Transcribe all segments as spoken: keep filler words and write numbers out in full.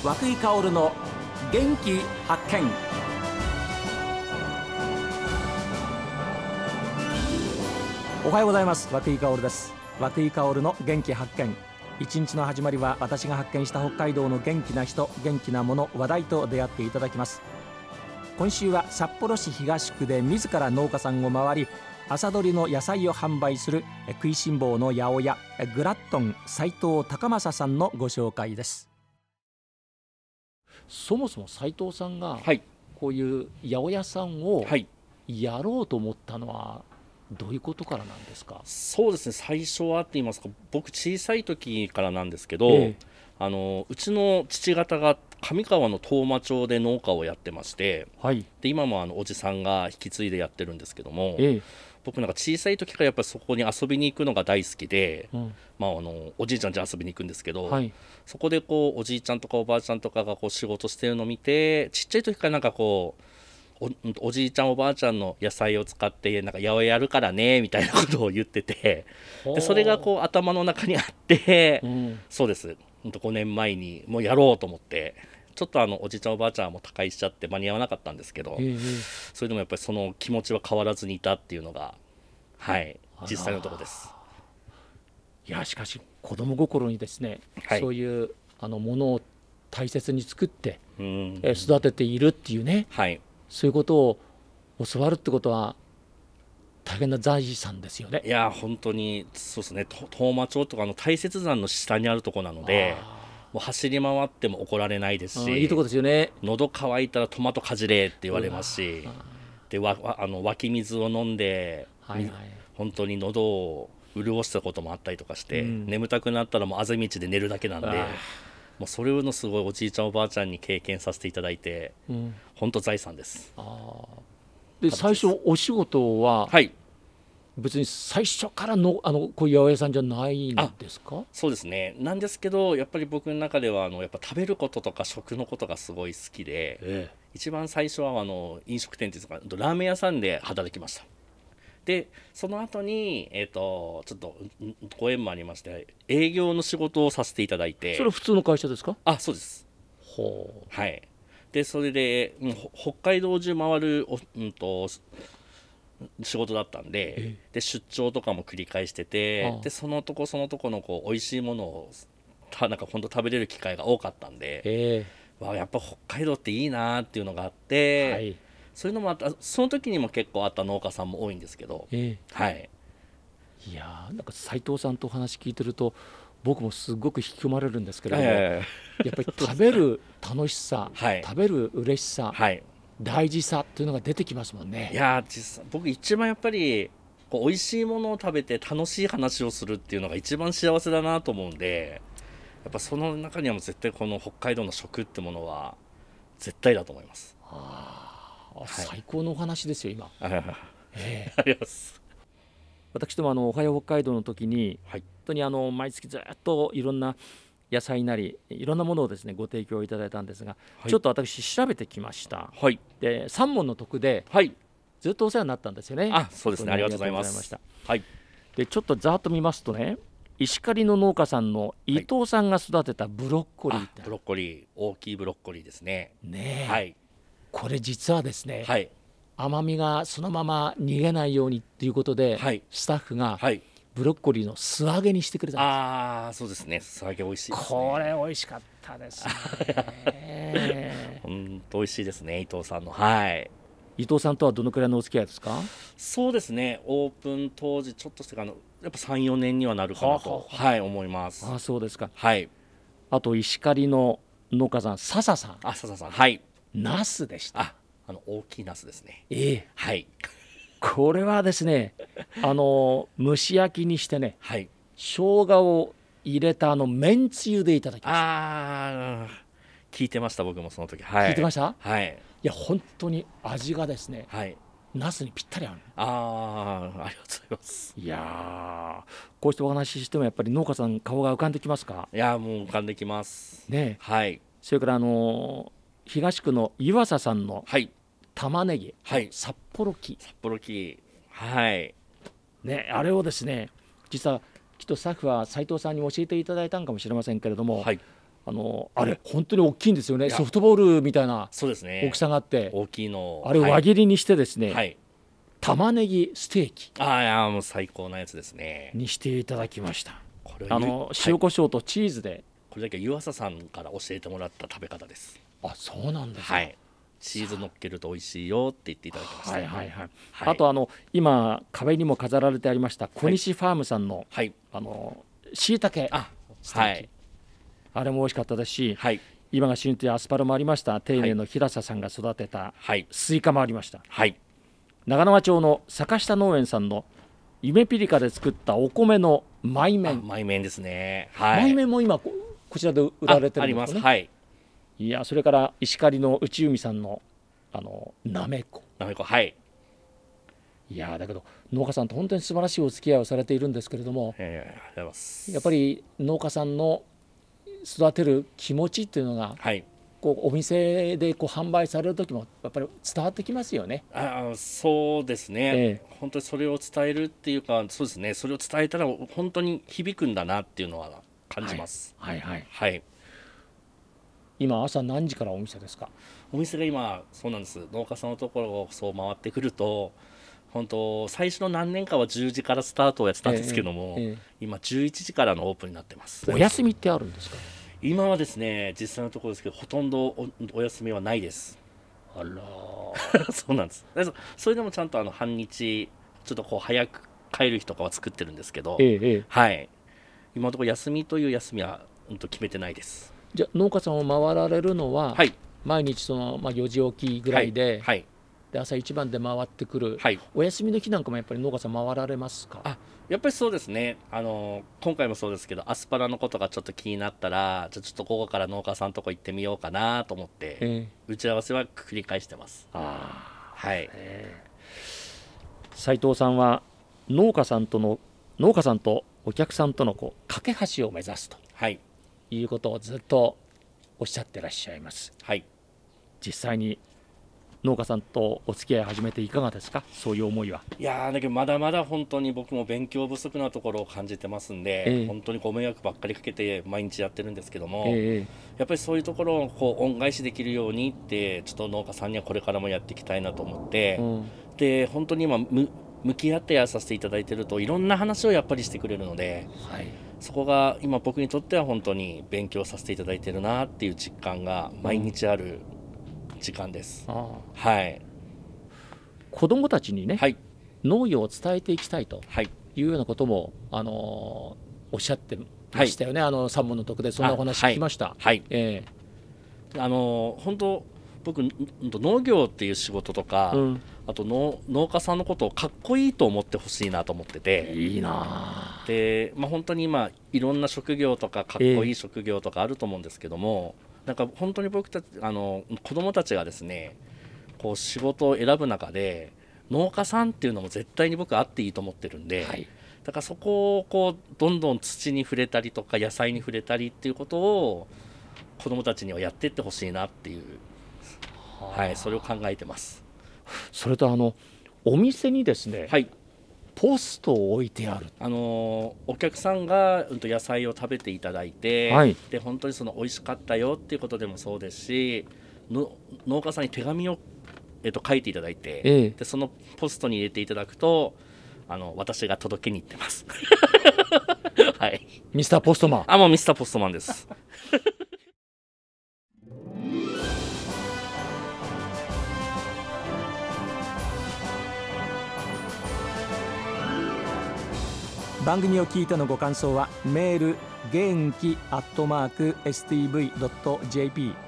涌井薫の元気発見。おはようございます。涌井薫です。涌井薫の元気発見。一日の始まりは私が発見した北海道の元気な人、元気なもの、話題と出会っていただきます。今週は札幌市東区で自ら農家さんを回り、朝採りの野菜を販売する食いしん坊の八百屋グラットン斉藤高正さんのご紹介です。そもそも斉藤さんがこういう八百屋さんをやろうと思ったのはどういうことからなんですか？ そうですね、最初はって言いますか、僕小さい時からなんですけど、ええ、あのうちの父方が上川の当麻町で農家をやってまして、はい、で今もあのおじさんが引き継いでやってるんですけども、ええ、僕なんか小さい時からやっぱりそこに遊びに行くのが大好きで、うん、まあ、あのおじいちゃん家遊びに行くんですけど、はい、そこでこうおじいちゃんとかおばあちゃんとかがこう仕事してるのを見て、ちっちゃい時からなんかこうお, おじいちゃんおばあちゃんの野菜を使ってなんか八百屋やるからねみたいなことを言ってて、でそれがこう頭の中にあって、うん、そうです、ごねんまえにもうやろうと思って、ちょっとあのおじいちゃんおばあちゃんも他界しちゃって間に合わなかったんですけど、えー、それでもやっぱりその気持ちは変わらずにいたっていうのが、はい、実際のところです。 いや、しかし子供心にですね、はい、そういうあのものを大切に作って、うん、え育てているっていうね、はい、そういうことを教わるってことは大変な財産ですよね。 いや本当にそうですね。当麻町とかの大雪山の下にあるところなので、もう走り回っても怒られないですし、 いいとこですよね。 喉乾いたらトマトかじれって言われますし、でわあの湧き水を飲んで、はいはい、本当に喉を潤したこともあったりとかして、うん、眠たくなったらもうあぜ道で寝るだけなんで、もうそれのすごいおじいちゃんおばあちゃんに経験させていただいて、うん、本当財産です。 あで最初お仕事は、はい、別に最初からのあのこういう八百屋さんじゃないんですか？ そうですね、なんですけどやっぱり僕の中ではあのやっぱ食べることとか食のことがすごい好きで、ええ、一番最初はあの飲食店というかラーメン屋さんで働きました。でその後に、えー、とちょっとご縁もありまして営業の仕事をさせていただいて。 それは普通の会社ですか？ あ、そうです。ほう、はい。でそれで、うん、北海道中回るお、うん、と仕事だったんで、で出張とかも繰り返してて、ああでそのとこそのとこのこう美味しいものをたなんか本当食べれる機会が多かったんで、わやっぱ北海道っていいなっていうのがあって、はい、そういうのもあった。その時にも結構あった農家さんも多いんですけど、えー、はい。 いやなんか斉藤さんとお話聞いてると僕もすごく引き込まれるんですけれども、やっぱり食べる楽しさ、はい、食べる嬉しさ、はい、大事さっていうのが出てきますもんね。 いや実際僕一番やっぱりこう美味しいものを食べて楽しい話をするっていうのが一番幸せだなと思うんで、やっぱその中にはもう絶対この北海道の食ってものは絶対だと思います。 あ、はい、最高のお話ですよ今。ありがとうございます。 私どもあのおはよう北海道の時に、はい、本当にあの毎月ずっといろんな野菜なりいろんなものをですねご提供いただいたんですが、はい、ちょっと私調べてきました、はい、でさん問の徳で、はい、ずっとお世話になったんですよね。 あ、そうですね、ありがとうございます。 はい、でちょっとざーっと見ますとね、石狩の農家さんの伊藤さんが育てたブロッコリー、はい、 ブロッコリー、大きいブロッコリーですね。 ねえ、はい、これ実はですね、はい、甘みがそのまま逃げないようにっていうことで、はい、スタッフがブロッコリーの素揚げにしてくれたんです。 ああ、そうですね、素揚げ美味しいですね。 これ美味しかったですね。 本当美味しいですね、伊藤さんの。はい。 伊藤さんとはどのくらいのお付き合いですか？ そうですね、オープン当時ちょっとしてからやっぱさん、よねんにはなるかなと、ははははい、思います。 あ、そうですか。 はい。 あと石狩の農家さん笹さん、 あ、笹さん、はい、 ナスでした。 あ、あの大きいナスですね。 ええ、 はい。 これはですね、あの蒸し焼きにしてね、はい、生姜を入れたあのめんつゆでいただきました。 ああ、聞いてました僕もその時、はい、 聞いてました。 はい。 いや本当に味がですね、はい、ナスにぴったり合う。 ああ、ありがとうございます。 いやこうしてお話ししてもやっぱり農家さん顔が浮かんできますか？ いやもう浮かんできますね。 はい。 それからあの東区の岩佐さんの玉ねぎ、はい、札幌木札幌木、はいね、あれをですね実はきっとスタッフは斉藤さんに教えていただいたんかもしれませんけれども、はい、 あのあれ本当に大きいんですよね。ソフトボールみたいなそうですね、 大きさがあって、 大きいのあれ輪切りにしてですね、 はい、 玉ねぎステーキああ、いやもう最高なやつですねにしていただきました。 これあの塩コショウとチーズで、はい、 これだけ湯浅さんから教えてもらった食べ方です。 あ、そうなんですか。 はい、チーズ乗っけると美味しいよって言っていただきました。 はいはいはい、はい、あとあの今壁にも飾られてありました小西ファームさんの、はい、あの椎茸ステーキ、はい、あれも美味しかったですし、はい、今が旬というアスパラもありました。丁寧の平佐さんが育てたスイカもありました、はい、長縄町の坂下農園さんの夢ピリカで作ったお米のマイ麺、 マイ麺ですね、はい、 マイ麺も今 こ, こちらで売られてるんですね。あ、あります、はい、いや、それから石狩の内海さんのあのなめこ、 なめこ、はい、 いやだけど農家さんと本当に素晴らしいお付き合いをされているんですけれども、 えー、ありがとうございます。 やっぱり農家さんの育てる気持ちっていうのが、はい、こうお店でこう販売される時もやっぱり伝わってきますよね。 あ、そうですね、えー、本当にそれを伝えるっていうか、そうですね、それを伝えたら本当に響くんだなっていうのは感じます。はい、はいはいはい、 今朝何時からお店ですか？ お店が今そうなんです、農家さんのところをそう回ってくると、本当最初の何年かはじゅうじからスタートをやってたんですけども、えーえー、今じゅういちじからのオープンになってます。 お休みってあるんですか？ 今はですね、実際のところですけどほとんど お, お休みはないです。 あらそうなんです。それでもちゃんとあの半日ちょっとこう早く帰る日とかは作ってるんですけど、えーえー、はい、今のところ休みという休みは本当決めてないです。 じゃあ農家さんを回られるのは、はい、毎日その、まあ、よじ起きぐらいで、はいはい、で朝一番で回ってくる、はい、お休みの日なんかもやっぱり農家さん回られますか？ あ、やっぱりそうですね、あの今回もそうですけどアスパラのことがちょっと気になったら、じゃあちょっと午後から農家さんのとこ行ってみようかなと思って、えー、打ち合わせは繰り返してます。あ、はい、 えー、斉藤さんは農家さんとの農家さんとお客さんとのこう架け橋を目指すと、はい、いうことをずっとおっしゃってらっしゃいます。はい、実際に農家さんとお付き合い始めていかがですか？そういう思いは。 いやー、だけどまだまだ本当に僕も勉強不足なところを感じてますんで、えー、本当にご迷惑ばっかりかけて毎日やってるんですけども、えー、やっぱりそういうところをこう恩返しできるようにってちょっと農家さんにはこれからもやっていきたいなと思って、うん、で本当に今む向き合ってやらさせていただいてるといろんな話をやっぱりしてくれるので、はい、そこが今僕にとっては本当に勉強させていただいてるなっていう実感が毎日ある時間です。うん、はい、 子どもたちにね、はい、農業を伝えていきたいというようなことも、あのー、おっしゃってましたよね、はい、あの三問の徳でそんなお話聞きました。はいはい、えー、あのー、本当僕農業っていう仕事とか、うん、あと 農, 農家さんのことをかっこいいと思ってほしいなと思ってて、 いいなで、まあ、本当に今いろんな職業とかかっこいい職業とかあると思うんですけども、えー、なんか本当に僕たちあの子どもたちがですねこう仕事を選ぶ中で農家さんっていうのも絶対に僕あっていいと思ってるんで、はい、だからそこをこうどんどん土に触れたりとか野菜に触れたりっていうことを子どもたちにはやっていってほしいなっていう、はい、それを考えてます。 それとあのお店にですね、はい、ポストを置いてある、 あのお客さんが、うん、と野菜を食べていただいて、はい、で本当にその美味しかったよっていうことでもそうですしの農家さんに手紙を、えっと、書いていただいて、ええ、でそのポストに入れていただくとあの私が届けに行ってます、はい、 ミスターポストマン。 あ、もうミスターポストマンです番組を聞いてのご感想はメール元気アットマーク エスティーブイドットジェーピー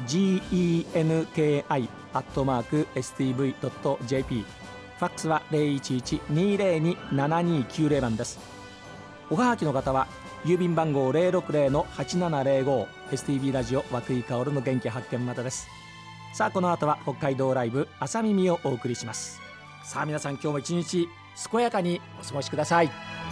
genki アットマーク エスティーブイドットジェーピー ファックスは ゼロいちいち にゼロに ななにきゅうゼロ 番です。おはがきの方は郵便番号 ゼロろくゼロ はちななゼロご エスティービー ラジオ和久井薫の元気発見までです。さあこの後は北海道ライブ朝耳をお送りします。さあ皆さん今日も一日健やかにお過ごしください。